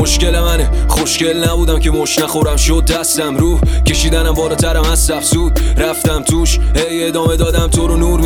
مشکل منه خوشگل نبودم که مش نخورم شد دستم رو کشیدنم بالاترم از سفسود رفتم توش هی ادامه دادم تو رو نور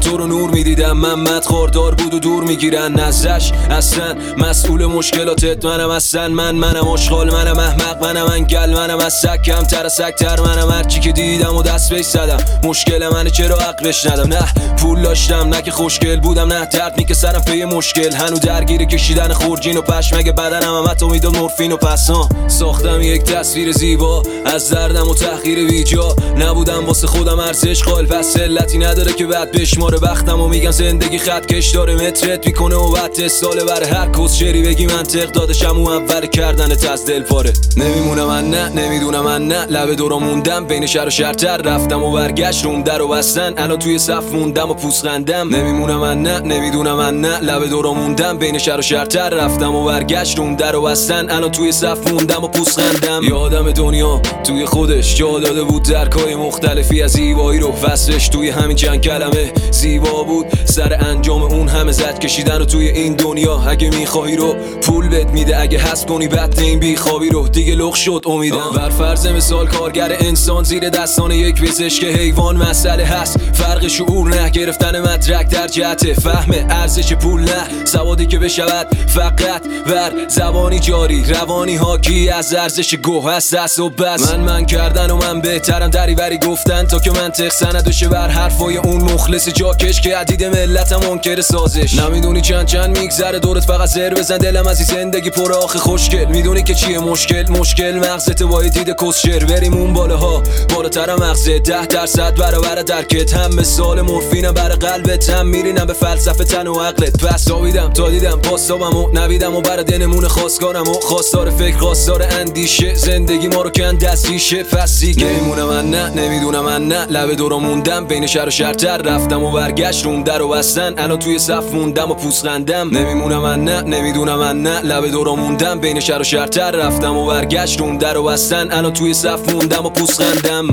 میدیدم محمد خاردار بود و دور میگیرن نزدش اصلا مسئول مشکلاتت منم اصلا منم اشغال منم احمق منم انگل منم از سگ کمتر از سگتر منم هرچی که دیدم و دست بهش زدم مشکل منه چرا عقلش ندم نه پول داشتم نه که خوشگل بودم نه درد میکسرم پی مشکل هنو درگیر کشیدن خورجین و پشمک بدنم هم حتی میداد مورفین و پسان ساختم یک تصویر زیبا از دردم و تحقیر بیجا نبودم واسه خودم ارزش قائل پس علتی نداره که بعد بشماره بختم و میگن زندگی خط کش داره مترت میکنه و بعد ساله برای هر کس شری بگی منطق دادشم و اول کردنت از دل پاره نمیمونم من نه نمیدونم من نه لب دورا موندم بین شهر و شهرتر رفتم و برگشت روم در و بستن الان توی صف موندم و پوسخندم نمیمونم من نه نمیدونم من نه لب دورا موندم بین شهر و شهرتر رفتم و برگشت روم در و بستن الان توی صف موندم و پوسخندم یادم دنیا توی خودش جا داده بود درکای مختلفی از زیبایی رو فصلش توی همین چند کلمه زیبا بود سر انجام اون همه زد کشیدن رو توی این دنیا اگه میخوای رو پول بهت میده اگه حس کنی بد این بیخوابی رو دیگه لخ شد امیدم بر فرض مثال کارگر انسان زیر دستان یک پزشک حیوان مسئله هست فرق شعور نه گرفتن مدرک در جهت فهم ارزش پول نه سوادی که بشود فقط بر زبانی جاری روانی حاکی از ارزش گوه هست دست و بس من کردن و من بهترم دریوری گفتن تا که منطق سند بشه بر حرفای اون مخلص جاکش که عدید ملتم منکر سازش نمیدونی چند میگذره دورت فقط زر بزن دلم از این زندگی پر آخه خوشگل میدونی که چیه مشکل مغزت وای دید کسشر بریم اون بالاها بالاتر مغزت 10% برابر درکت هم مثال مورفینم برای قلبت هم میرینم به فلسفه تن و عقلت پس داویدم تا دیدم پاسابم و نویدم و برای دلمون خواستگارم و خواستار فکر خواستار اندیشه زندگی ما رو کند دستیشه پس دیگه نمیمونم من نه نمیدونم من نه لب دورا موندم بین شهر و شهرتر رفتم و برگشت روم در و بستن الان توی صف موندم و پوسخندم نمیمونم من نه نمیدونم من نه لب دورا موندم بین شهر و شهرتر رفتم و برگشت روم در و بستن الان توی صف موندم و پوسخندم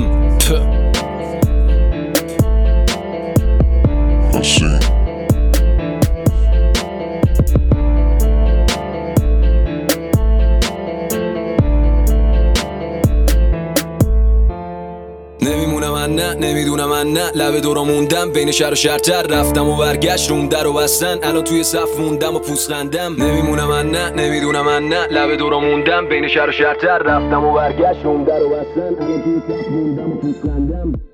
نمیمونم من نه نمیدونم من نه لب دورا موندم بین شهر و شهرتر رفتم و برگشت روم در و بستن الان توی صف موندم و پوسخندم نمیمونم من نه نمیدونم من نه لب دورا موندم بین شهر و شهرتر رفتم و برگشت روم در و بستن الان توی صف موندم و پوسخندم